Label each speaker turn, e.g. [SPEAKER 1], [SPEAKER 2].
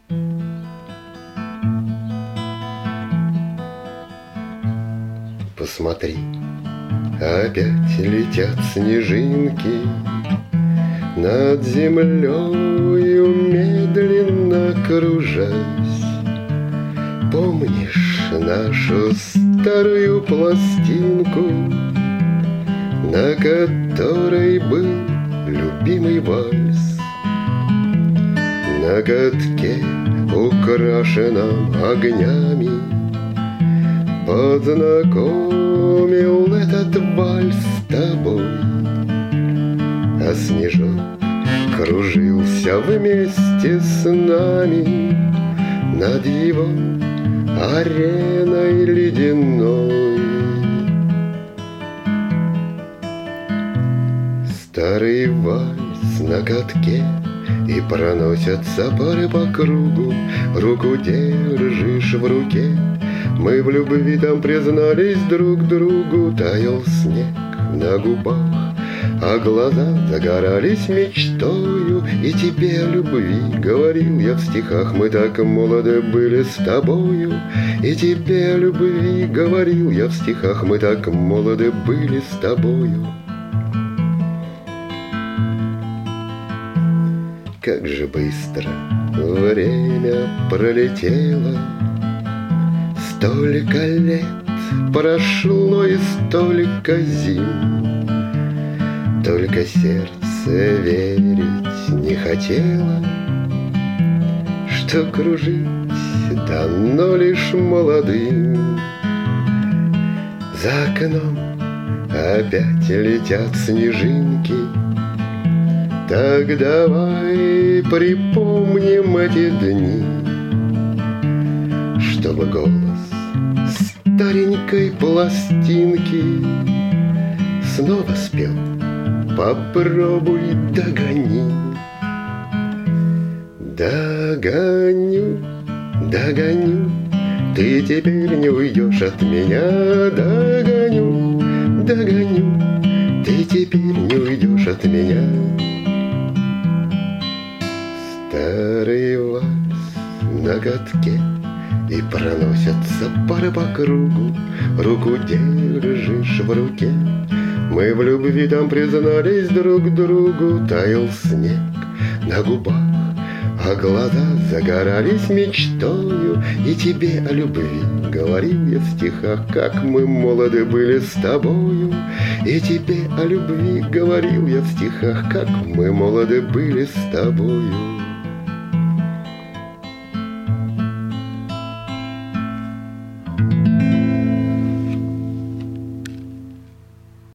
[SPEAKER 1] Посмотри, опять летят снежинки над землею, медленно кружась. Помнишь нашу старую пластинку, на которой был любимый вальс? На катке, украшенном огнями, познакомил этот вальс с тобой. А снежок кружился вместе с нами над его ареной ледяной. Старый вальс на катке, и проносятся пары по кругу. Руку держишь в руке, мы в любви там признались друг другу. Таял снег на губах, а глаза загорались мечтою. И тебе о любви говорил я в стихах, мы так молоды были с тобою. И тебе о любви говорил я в стихах, мы так молоды были с тобою. Как же быстро время пролетело, столько лет прошло и столько зим. Только сердце верить не хотело, что кружить дано лишь молодым. За окном опять летят снежинки, так давай припомним эти дни, чтобы голос старенькой пластинки снова спел: попробуй догони. Догоню, догоню, ты теперь не уйдешь от меня. Догоню, догоню, ты теперь не уйдешь от меня. Старый вальс на катке, и проносятся пары по кругу. Руку держишь в руке, мы в любви там признались друг другу. Таял снег на губах, а глаза загорались мечтою. И тебе о любви говорил я в стихах, как мы молоды были с тобою. И тебе о любви говорил я в стихах, как мы молоды были с тобою.